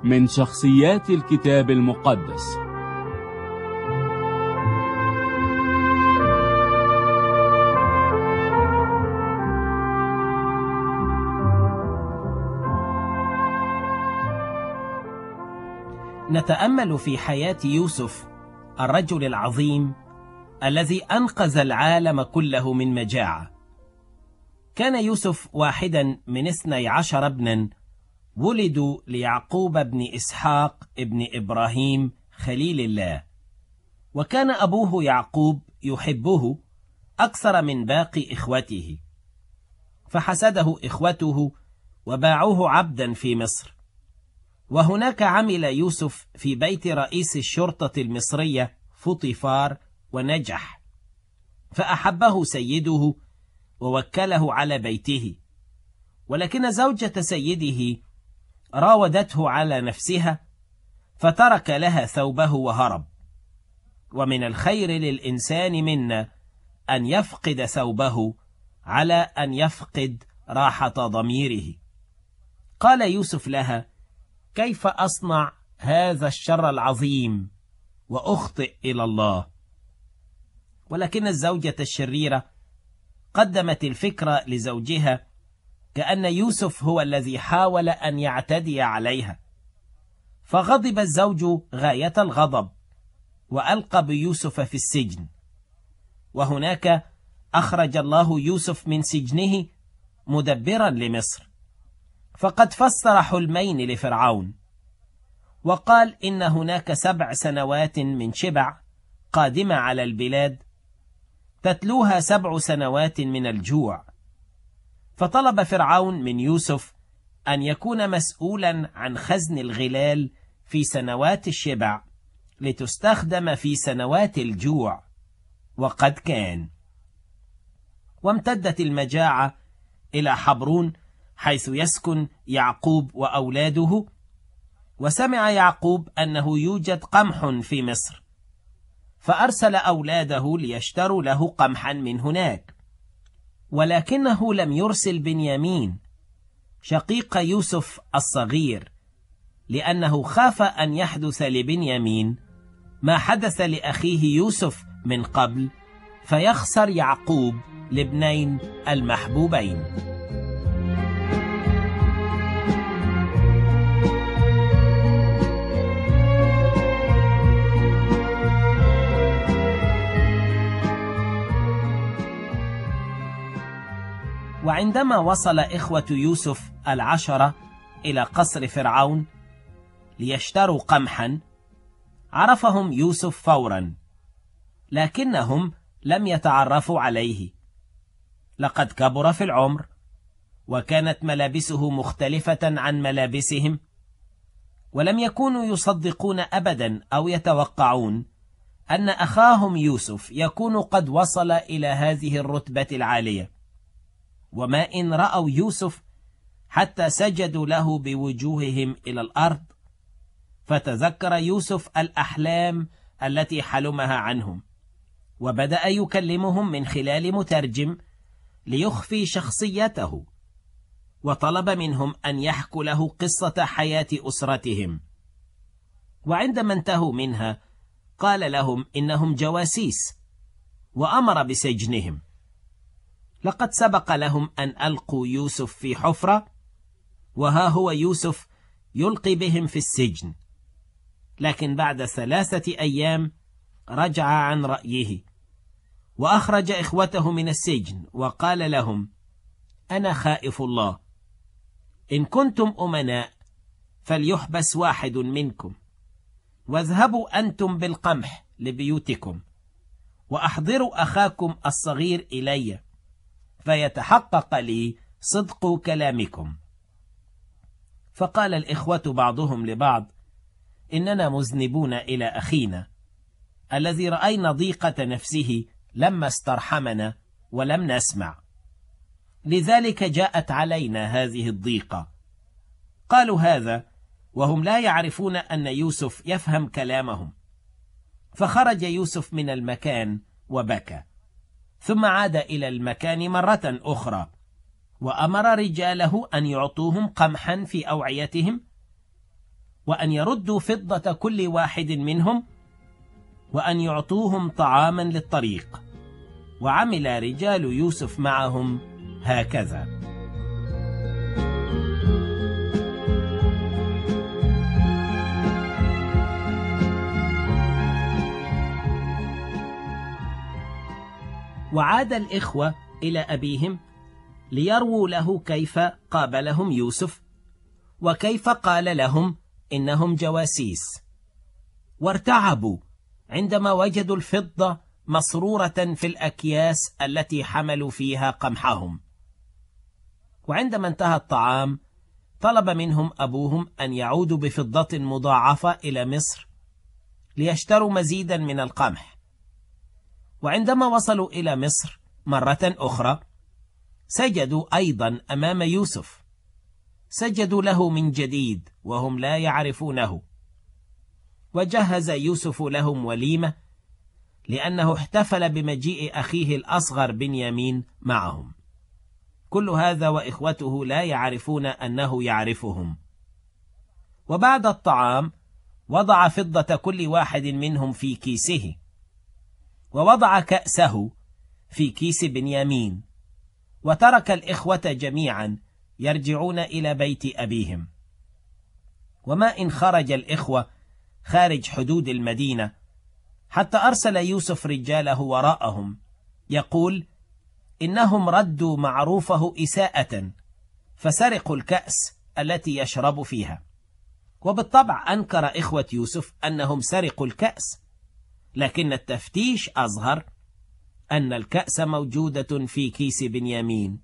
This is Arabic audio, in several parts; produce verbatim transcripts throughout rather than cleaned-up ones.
من شخصيات الكتاب المقدس. نتأمل في حياة يوسف الرجل العظيم الذي أنقذ العالم كله من مجاعة. كان يوسف واحدا من اثني عشر ابنا ولدوا ليعقوب بن إسحاق ابن إبراهيم خليل الله، وكان أبوه يعقوب يحبه أكثر من باقي إخوته، فحسده إخوته وباعوه عبدا في مصر. وهناك عمل يوسف في بيت رئيس الشرطة المصرية فطيفار ونجح، فأحبه سيده ووكله على بيته. ولكن زوجة سيده راودته على نفسها، فترك لها ثوبه وهرب. ومن الخير للإنسان منا أن يفقد ثوبه على أن يفقد راحة ضميره. قال يوسف لها: كيف أصنع هذا الشر العظيم وأخطئ إلى الله؟ ولكن الزوجة الشريرة قدمت الفكرة لزوجها كأن يوسف هو الذي حاول أن يعتدي عليها، فغضب الزوج غاية الغضب وألقى بيوسف في السجن. وهناك أخرج الله يوسف من سجنه مدبرا لمصر، فقد فسر حلمين لفرعون، وقال إن هناك سبع سنوات من شبع قادمة على البلاد تتلوها سبع سنوات من الجوع. فطلب فرعون من يوسف أن يكون مسؤولا عن خزن الغلال في سنوات الشبع لتستخدم في سنوات الجوع، وقد كان. وامتدت المجاعة إلى حبرون حيث يسكن يعقوب وأولاده، وسمع يعقوب أنه يوجد قمح في مصر، فأرسل أولاده ليشتروا له قمحا من هناك. ولكنه لم يرسل بنيامين شقيق يوسف الصغير، لأنه خاف أن يحدث لبنيامين ما حدث لأخيه يوسف من قبل، فيخسر يعقوب لابنين المحبوبين. وعندما وصل إخوة يوسف العشرة إلى قصر فرعون ليشتروا قمحا، عرفهم يوسف فورا، لكنهم لم يتعرفوا عليه. لقد كبر في العمر، وكانت ملابسه مختلفة عن ملابسهم، ولم يكونوا يصدقون أبدا أو يتوقعون أن أخاهم يوسف يكون قد وصل إلى هذه الرتبة العالية. وما إن رأوا يوسف حتى سجدوا له بوجوههم إلى الأرض. فتذكر يوسف الأحلام التي حلمها عنهم، وبدأ يكلمهم من خلال مترجم ليخفي شخصيته، وطلب منهم أن يحكوا له قصة حياة أسرتهم. وعندما انتهوا منها قال لهم إنهم جواسيس، وأمر بسجنهم. لقد سبق لهم أن ألقوا يوسف في حفرة، وها هو يوسف يلقي بهم في السجن. لكن بعد ثلاثة أيام رجع عن رأيه، وأخرج إخوته من السجن وقال لهم: أنا خائف الله، إن كنتم أمناء فليحبس واحد منكم، واذهبوا أنتم بالقمح لبيوتكم، وأحضروا أخاكم الصغير إلي، فيتحقق لي صدق كلامكم. فقال الإخوة بعضهم لبعض: إننا مذنبون إلى أخينا الذي رأينا ضيقة نفسه لما استرحمنا ولم نسمع، لذلك جاءت علينا هذه الضيقة. قالوا هذا وهم لا يعرفون أن يوسف يفهم كلامهم. فخرج يوسف من المكان وبكى، ثم عاد إلى المكان مرة أخرى، وأمر رجاله أن يعطوهم قمحا في أوعيتهم، وأن يردوا فضة كل واحد منهم، وأن يعطوهم طعاما للطريق. وعمل رجال يوسف معهم هكذا. وعاد الإخوة إلى أبيهم ليروا له كيف قابلهم يوسف، وكيف قال لهم إنهم جواسيس. وارتعبوا عندما وجدوا الفضة مسرورة في الأكياس التي حملوا فيها قمحهم. وعندما انتهى الطعام طلب منهم أبوهم أن يعودوا بفضة مضاعفة إلى مصر ليشتروا مزيدا من القمح. وعندما وصلوا إلى مصر مرة أخرى سجدوا أيضا أمام يوسف، سجدوا له من جديد وهم لا يعرفونه. وجهز يوسف لهم وليمة لأنه احتفل بمجيء أخيه الأصغر بنيامين معهم. كل هذا وإخوته لا يعرفون أنه يعرفهم. وبعد الطعام وضع فضة كل واحد منهم في كيسه، ووضع كأسه في كيس بنيامين، وترك الإخوة جميعا يرجعون إلى بيت أبيهم. وما إن خرج الإخوة خارج حدود المدينة حتى أرسل يوسف رجاله وراءهم يقول إنهم ردوا معروفه إساءة فسرقوا الكأس التي يشرب فيها. وبالطبع أنكر إخوة يوسف أنهم سرقوا الكأس، لكن التفتيش أظهر أن الكأس موجودة في كيس بنيامين.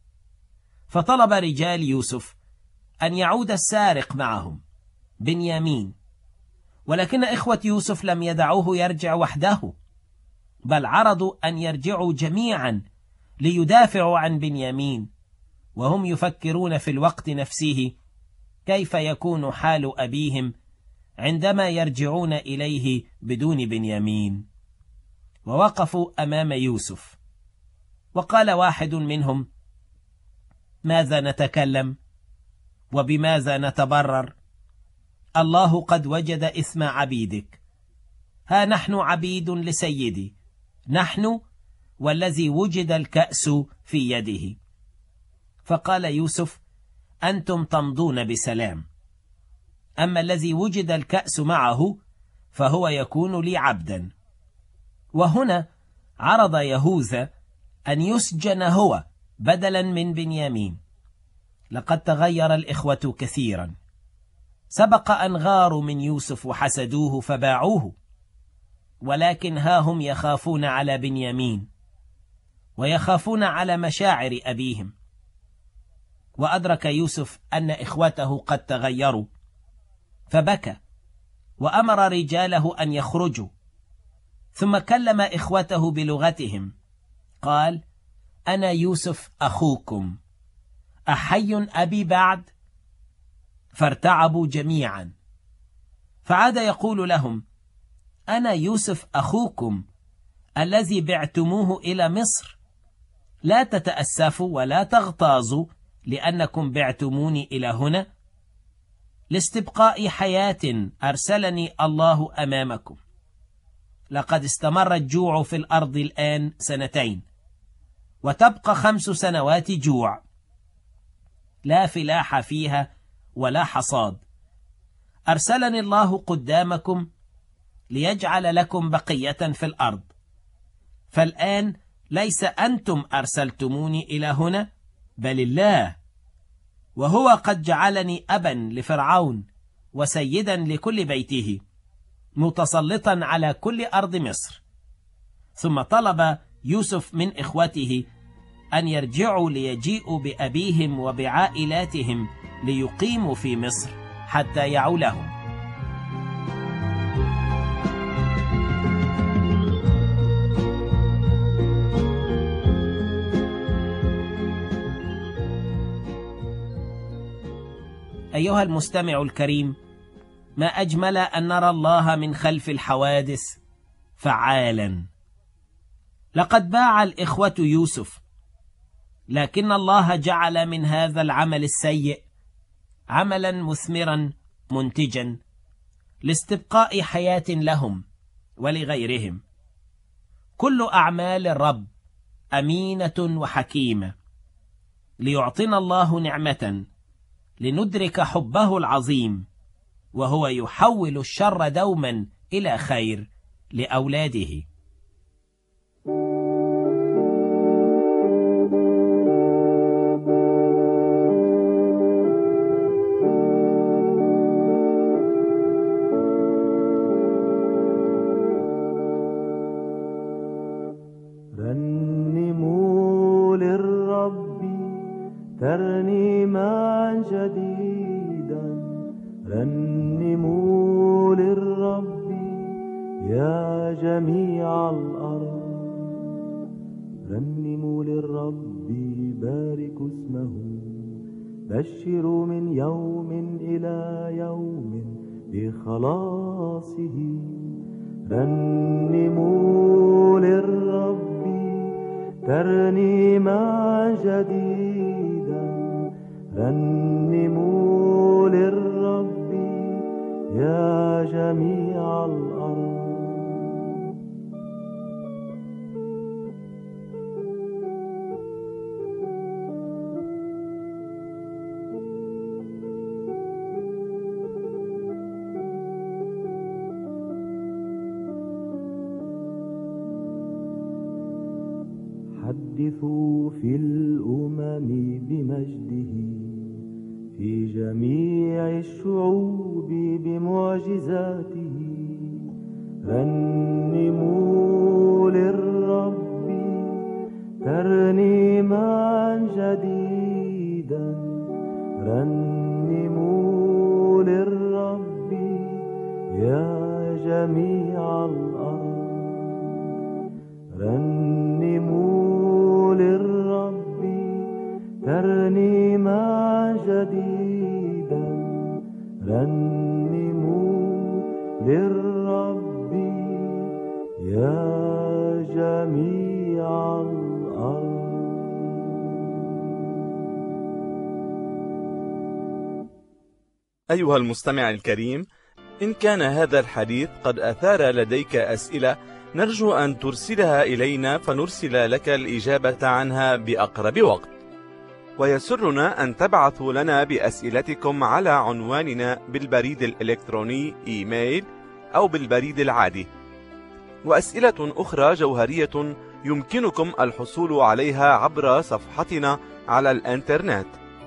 فطلب رجال يوسف أن يعود السارق معهم بنيامين، ولكن إخوة يوسف لم يدعوه يرجع وحده، بل عرضوا أن يرجعوا جميعا ليدافعوا عن بنيامين، وهم يفكرون في الوقت نفسه كيف يكون حال أبيهم عندما يرجعون إليه بدون بنيامين. ووقفوا أمام يوسف، وقال واحد منهم: ماذا نتكلم وبماذا نتبرر؟ الله قد وجد إثم عبيدك، ها نحن عبيد لسيدي، نحن والذي وجد الكأس في يده. فقال يوسف: أنتم تمضون بسلام، أما الذي وجد الكأس معه فهو يكون لي عبدا. وهنا عرض يهوذا أن يسجن هو بدلا من بنيامين. لقد تغير الإخوة كثيرا، سبق أن غاروا من يوسف وحسدوه فباعوه، ولكن ها هم يخافون على بنيامين ويخافون على مشاعر أبيهم. وأدرك يوسف أن إخوته قد تغيروا، فبكى وأمر رجاله أن يخرجوا، ثم كلم إخوته بلغتهم قال: أنا يوسف أخوكم، أحي أبي بعد؟ فارتعبوا جميعا. فعاد يقول لهم: أنا يوسف أخوكم الذي بعتموه إلى مصر، لا تتأسفوا ولا تغتاظوا لأنكم بعتموني إلى هنا، لاستبقاء حياة أرسلني الله أمامكم. لقد استمر الجوع في الأرض الآن سنتين، وتبقى خمس سنوات جوع، لا فلاح فيها ولا حصاد. أرسلني الله قدامكم ليجعل لكم بقية في الأرض. فالآن ليس أنتم أرسلتموني إلى هنا، بل الله، وهو قد جعلني أبا لفرعون وسيدا لكل بيته، متسلطا على كل أرض مصر. ثم طلب يوسف من إخوته أن يرجعوا ليجيئوا بأبيهم وبعائلاتهم ليقيموا في مصر حتى يعوا لهم. أيها المستمع الكريم، ما أجمل أن نرى الله من خلف الحوادث فعالا. لقد باع الإخوة يوسف، لكن الله جعل من هذا العمل السيء عملا مثمرا منتجا لاستبقاء حياة لهم ولغيرهم. كل أعمال الرب أمينة وحكيمة، ليعطينا الله نعمة لندرك حبه العظيم، وهو يحول الشر دوما إلى خير لأولاده. رنموا للرب ترنيما جديدا، رنموا للرب يا جميع الأرض، رنموا للرب باركوا اسمه، بشروا من يوم إلى يوم بخلاصه، رنموا للرب ترنيما جديدا، رنموا للرب يا جميع الأرض. حدثوا في الأمم بمجده، في جميع الشعوب بمعجزاته، رنموا للرب ترنيما جديدا، رنموا للرب يا جميع الأرض، رنموا للرب ترنيما جديدا، رنموا للرب يا جميع الأرض. أيها المستمع الكريم، إن كان هذا الحديث قد أثار لديك أسئلة، نرجو أن ترسلها إلينا فنرسل لك الإجابة عنها بأقرب وقت. ويسرنا أن تبعثوا لنا بأسئلتكم على عنواننا بالبريد الإلكتروني إيميل أو بالبريد العادي. وأسئلة أخرى جوهرية يمكنكم الحصول عليها عبر صفحتنا على الإنترنت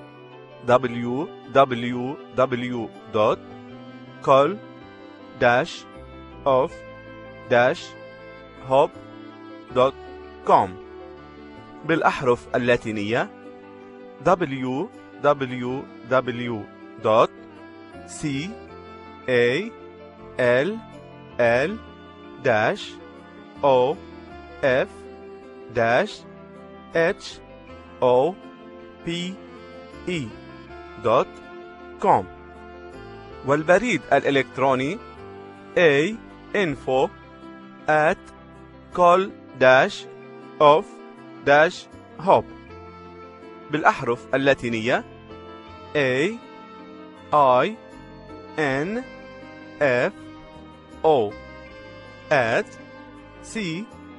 دبليو دبليو دبليو دوت كول داش أوف داش هوب دوت كوم بالأحرف اللاتينية دبليو دبليو دبليو دوت سي إيه إل إل داش أو إف داش إتش أو بي إي دوت كوم، والبريد الإلكتروني A info at call dash of dash hop بالأحرف اللاتينية A I N F O at C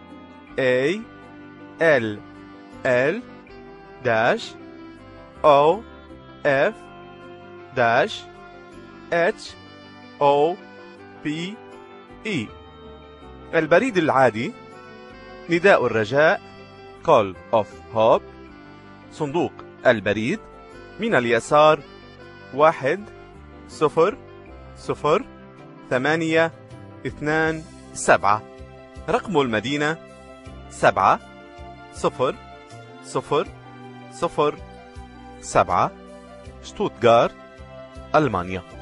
A L L dash O F dash H O P E. البريد العادي نداء الرجاء Call of Hope، صندوق البريد من اليسار واحد صفر صفر ثمانية اثنان سبعة، رقم المدينة سبعة صفر صفر صفر سبعة، شتوتغارت، ألمانيا.